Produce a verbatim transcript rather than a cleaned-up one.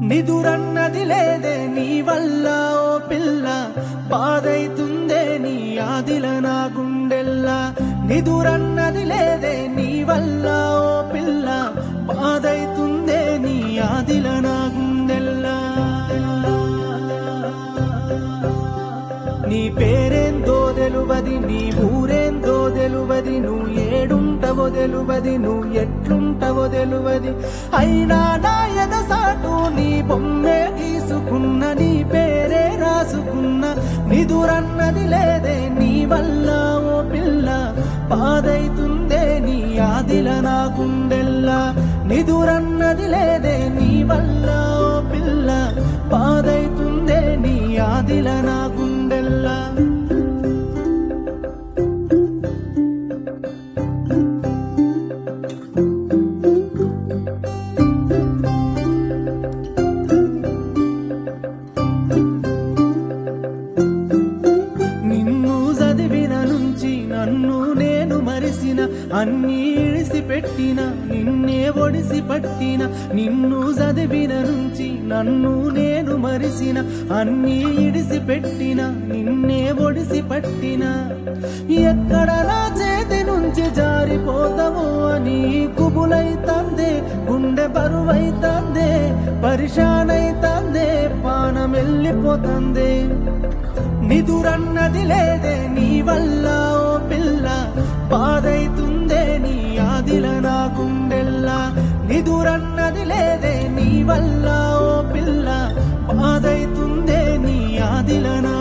నిదురన్నది లేదే నీ వల్ల ఓ పిల్ల బాధైతుందే నీ ఆదిల నా గుండెల్లా నిదురన్నది లేదే నీ వల్ల ఓ పిల్ల బాధైతుందే నీ ఆదిల నా గుండెల్లా నీ పేరేందో తెలువది నీ ఊరేందో తెలువది నువ్వు ఏడుంటవో తెలువది నువ్వు ఎట్లుంటవో తెలువది అయినా నా ఎదసాటు నీ బొమ్మే గీసుకున్న నీ పేరే రాసుకున్న నిదురన్నది లేదే నీ వల్ల ఓ పిల్ల బాధైతుందే నీ ఆదిల నా గుండెల్లా నిదురన్నది లేదే నీ వల్ల ఓ పిల్ల బాధైతుందే నీ ఆదిల నా గుండెల్లా నన్ను నేను మరిసిన అన్నీ ఇడిసి పెట్టిన నిన్నే ఒడిసి పట్టిన నిన్ను చదివిన నుంచి నన్ను నేను మరిసిన అన్నీ ఇడిసి పెట్టిన నిన్నే ఒడిసి పట్టిన ఎక్కడ నా చేతి నుంచి జారిపోతావో అని కుబులైతందే గుండె బరువైతందే పరిశానైతందే పానం వెళ్ళిపోతందే నిదురన్నది లేదే నీ వల్ల ఓ పిల్ల బాధైతుందే నీ ఆదిల నా గుండెల్లా నిదురన్నది లేదే నీ వల్ల ఓ పిల్ల బాధైతుందే నీ ఆదిల నా